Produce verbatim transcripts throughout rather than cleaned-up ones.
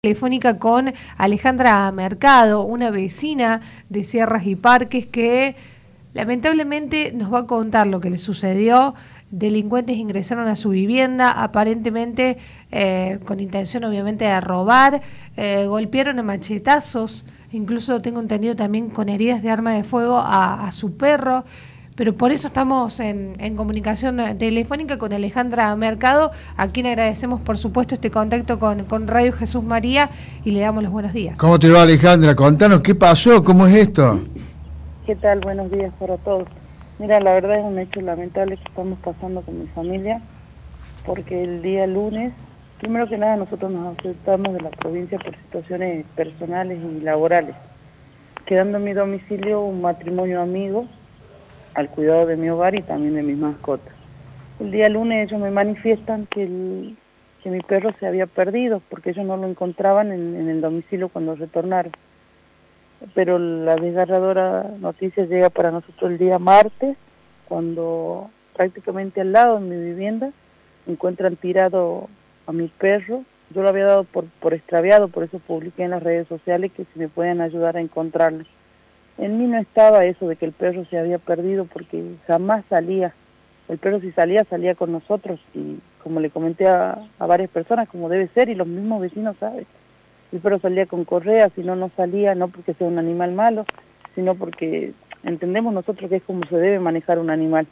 Telefónica con Alejandra Mercado, una vecina de Sierras y Parques que lamentablemente nos va a contar lo que le sucedió. Delincuentes ingresaron a su vivienda, aparentemente eh, con intención obviamente de robar, eh, golpearon a machetazos, incluso tengo entendido también con heridas de arma de fuego a, a su perro. Pero por eso estamos en, en comunicación telefónica con Alejandra Mercado, a quien agradecemos por supuesto este contacto con, con Radio Jesús María y le damos los buenos días. ¿Cómo te va, Alejandra? Contanos, ¿qué pasó? ¿Cómo es esto? ¿Qué tal? Buenos días para todos. Mira, la verdad es un hecho lamentable que estamos pasando con mi familia, porque el día lunes, primero que nada, nosotros nos ausentamos de la provincia por situaciones personales y laborales, quedando en mi domicilio un matrimonio amigo, al cuidado de mi hogar y también de mis mascotas. El día lunes ellos me manifiestan que, el, que mi perro se había perdido, porque ellos no lo encontraban en, en el domicilio cuando retornaron. Pero la desgarradora noticia llega para nosotros el día martes, cuando prácticamente al lado de mi vivienda encuentran tirado a mi perro. Yo lo había dado por, por extraviado, por eso publiqué en las redes sociales que si me pueden ayudar a encontrarlo. En mí no estaba eso de que el perro se había perdido, porque jamás salía. El perro si salía, salía con nosotros, y como le comenté a, a varias personas, como debe ser, y los mismos vecinos saben. El perro salía con correa, si no, no salía, no porque sea un animal malo, sino porque entendemos nosotros que es como se debe manejar un animal.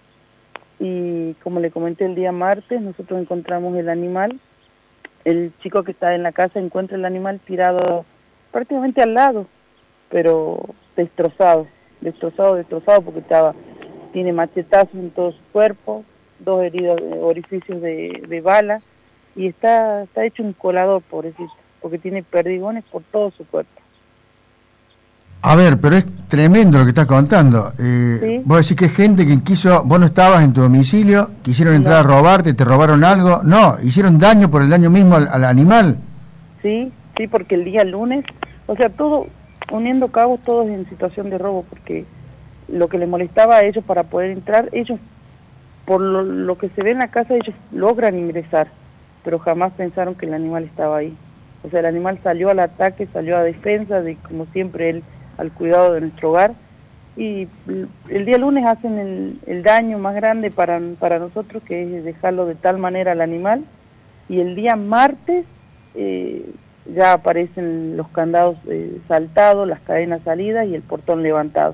Y como le comenté el día martes, nosotros encontramos el animal. El chico que está en la casa encuentra el animal tirado prácticamente al lado, pero destrozado, destrozado, destrozado, porque estaba, tiene machetazos en todo su cuerpo, dos heridas, orificios de, de bala, y está, está hecho un colador, pobrecito, porque tiene perdigones por todo su cuerpo. A ver, pero es tremendo lo que estás contando. Eh, ¿Sí? Vos decís que gente que quiso, vos no estabas en tu domicilio, quisieron entrar No. a robarte, te robaron algo, no, hicieron daño por el daño mismo al, al animal. Sí, sí, porque el día lunes, o sea, todo, uniendo cabos, todos en situación de robo, porque lo que les molestaba a ellos para poder entrar, ellos, por lo, lo que se ve en la casa, ellos logran ingresar, pero jamás pensaron que el animal estaba ahí. O sea, el animal salió al ataque, salió a defensa, de como siempre él, al cuidado de nuestro hogar, y el día lunes hacen el, el daño más grande para, para nosotros, que es dejarlo de tal manera al animal, y el día martes eh, ya aparecen los candados eh, saltados, las cadenas salidas y el portón levantado.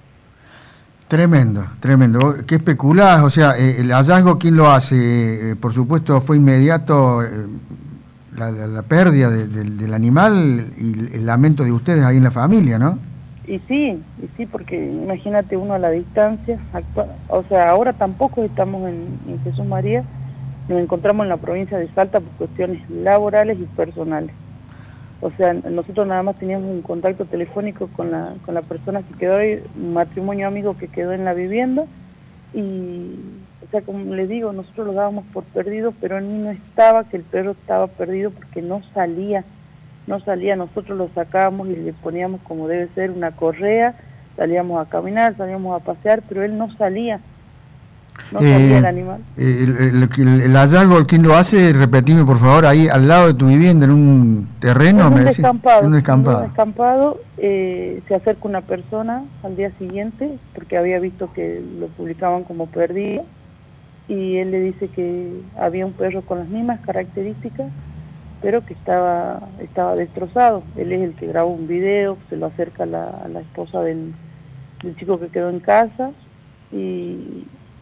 Tremendo, tremendo. ¿Qué especulás? O sea, eh, el hallazgo, ¿quién lo hace? Eh, por supuesto, fue inmediato eh, la, la, la pérdida de, de, del animal y el lamento de ustedes ahí en la familia, ¿no? Y sí, y sí, porque imagínate uno a la distancia, actual, o sea, ahora tampoco estamos en, en Jesús María, nos encontramos en la provincia de Salta por cuestiones laborales y personales. O sea, nosotros nada más teníamos un contacto telefónico con la, con la persona que quedó ahí, un matrimonio amigo que quedó en la vivienda, y, o sea, como les digo, nosotros lo dábamos por perdido, pero en mí no estaba que el perro estaba perdido porque no salía, no salía, nosotros lo sacábamos y le poníamos como debe ser una correa, salíamos a caminar, salíamos a pasear, pero él no salía. No Eh, salía el animal. Eh, el, el, el, el hallazgo, ¿quién lo hace? Repetime, por favor, ahí al lado de tu vivienda, en un terreno, En me un decís. descampado. En un descampado. En un descampado eh, se acerca una persona al día siguiente, porque había visto que lo publicaban como perdido, y él le dice que había un perro con las mismas características, pero que estaba estaba destrozado. Él es el que graba un video, se lo acerca a la, a la esposa del, del chico que quedó en casa, y...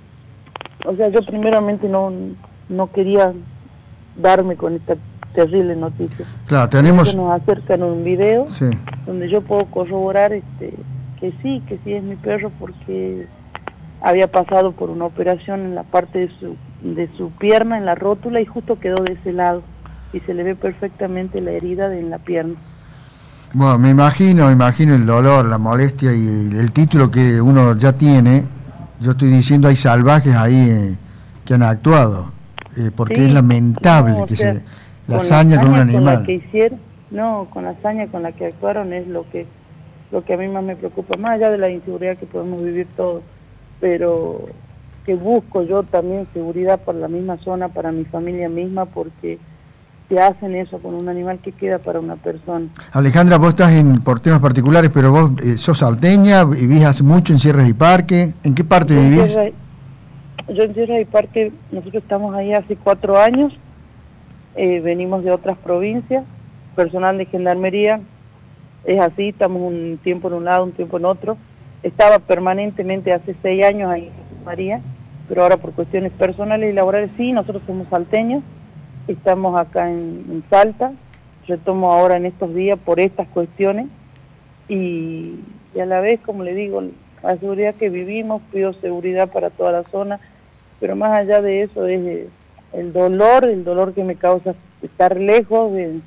O sea, yo primeramente no, no quería darme con esta terrible noticia. Claro, tenemos... Entonces nos acercan un video, sí, donde yo puedo corroborar este, que sí, que sí es mi perro, porque había pasado por una operación en la parte de su, de su pierna, en la rótula, y justo quedó de ese lado, y se le ve perfectamente la herida de en la pierna. Bueno, me imagino, me imagino el dolor, la molestia y el título que uno ya tiene. Yo estoy diciendo, hay salvajes ahí eh, que han actuado, eh, porque Sí, es lamentable no, que o sea, se la con hazaña la con un hazaña con la animal. que hicieron, no, con la hazaña con la que actuaron es lo que lo que a mí más me preocupa, más allá de la inseguridad que podemos vivir todos, pero que busco yo también seguridad para la misma zona, para mi familia misma, porque te hacen eso con un animal que queda para una persona. Alejandra, vos estás en, por temas particulares, pero vos eh, sos salteña, vivís hace mucho en Sierras y Parque. ¿En qué parte Yo vivís? En Sierra, yo en Sierras y Parque, nosotros estamos ahí hace cuatro años, eh, venimos de otras provincias, personal de gendarmería, es así, estamos un tiempo en un lado, un tiempo en otro. Estaba permanentemente hace seis años ahí en María, pero ahora por cuestiones personales y laborales sí, nosotros somos salteños, estamos acá en, en Salta, retomo ahora en estos días por estas cuestiones y, y a la vez, como le digo, la seguridad que vivimos, pido seguridad para toda la zona, pero más allá de eso es el dolor, el dolor que me causa estar lejos de,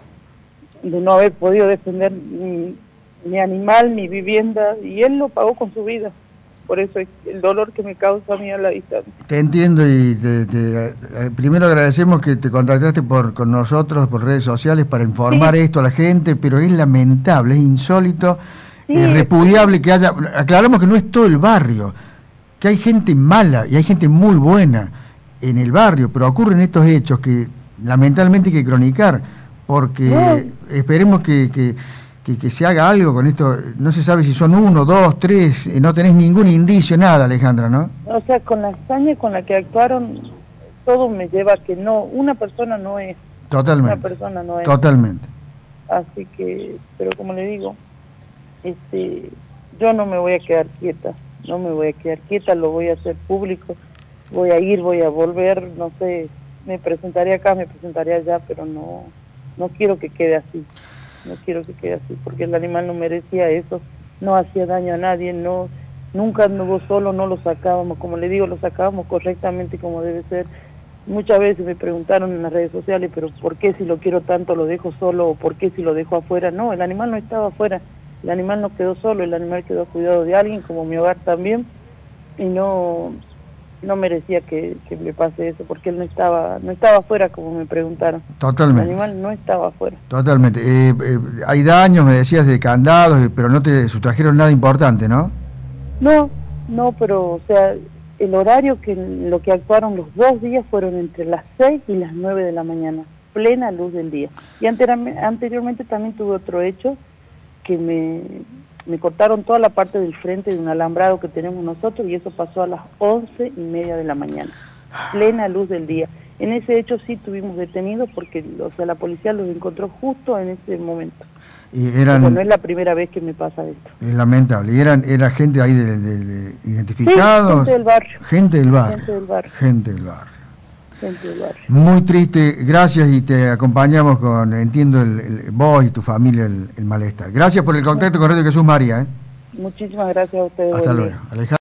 de no haber podido defender mi, mi animal, mi vivienda, y él lo pagó con su vida. Por eso es el dolor que me causa a mí a la distancia. Te entiendo y te, te, eh, primero agradecemos que te contactaste por, con nosotros por redes sociales para informar Sí. esto a la gente, pero es lamentable, es insólito, Sí. es repudiable que haya... Aclaramos que no es todo el barrio, que hay gente mala y hay gente muy buena en el barrio, pero ocurren estos hechos que lamentablemente hay que cronicar, porque No. esperemos que... que Que, que se haga algo con esto. No se sabe si son uno, dos, tres, eh, no tenés ningún indicio, nada, Alejandra, ¿no? O sea, con la hazaña con la que actuaron, todo me lleva a que no, una persona no es. Totalmente. Una persona no es. Totalmente. Así que, pero como le digo, este, yo no me voy a quedar quieta, no me voy a quedar quieta, lo voy a hacer público, voy a ir, voy a volver, no sé, me presentaré acá, me presentaré allá, pero no, no quiero que quede así. No quiero que quede así, porque el animal no merecía eso, no hacía daño a nadie, no, nunca anduvo solo, no lo sacábamos, como le digo, lo sacábamos correctamente como debe ser. Muchas veces me preguntaron en las redes sociales, pero ¿por qué si lo quiero tanto lo dejo solo o por qué si lo dejo afuera? No, el animal no estaba afuera, el animal no quedó solo, el animal quedó a cuidado de alguien, como mi hogar también, y no... no merecía que, que le pase eso, porque él no estaba no estaba afuera, como me preguntaron. Totalmente. El animal no estaba afuera. Totalmente. Eh, eh, hay daños, me decías, de candados, pero no te sustrajeron nada importante, ¿no? No, no, pero, o sea, el horario que lo que actuaron los dos días fueron entre las seis y las nueve de la mañana, plena luz del día. Y anteriormente, anteriormente también tuve otro hecho, que me... me cortaron toda la parte del frente de un alambrado que tenemos nosotros y eso pasó a las once y media de la mañana, plena luz del día. En ese hecho sí tuvimos detenidos porque, o sea, la policía los encontró justo en ese momento. Y eran... Pero no es la primera vez que me pasa esto. Es lamentable. ¿Y eran era gente ahí de, de, de identificados? Sí, gente del barrio. Gente del barrio. Gente del barrio. Gente del barrio. Gente del barrio. Muy triste, gracias y te acompañamos con, entiendo, el, el, vos y tu familia el, el malestar. Gracias por el contacto con Radio Jesús María. ¿eh? Muchísimas gracias a ustedes. Hasta luego. Alejandro.